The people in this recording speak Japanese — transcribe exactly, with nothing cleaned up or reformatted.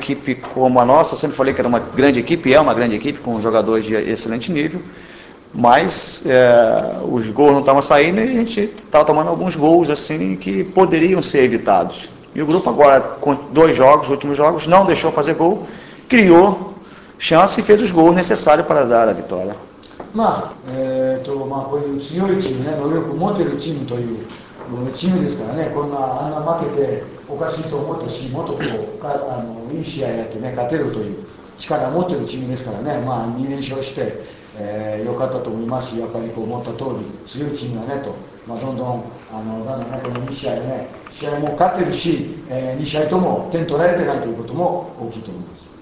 equipe como a nossa, eu sempre falei que era uma grande equipe, é uma grande equipe, com jogadores de excelente nível, mas é, os gols não estavam saindo e a gente estava tomando alguns gols assim que poderiam ser evitados. E o grupo agora, com dois jogos, últimos jogos, não deixou fazer gol, criou chance e fez os gols necessários para dar a vitória. まあ、えーとまあ、こういう強いチームね、能力を持っているチームというチームですからね、こんなあんな負けておかしいと思ったし、もっとこうかあのいい試合やってね、勝てるという力を持っているチームですからね、まあ、に連勝して、えー、よかったと思いますし、やっぱりこう思った通り、強いチームだねと、まあ、どんどん、あのだんだんね、このに試合ね、試合も勝ってるし、えー、に試合とも点取られてないということも大きいと思います。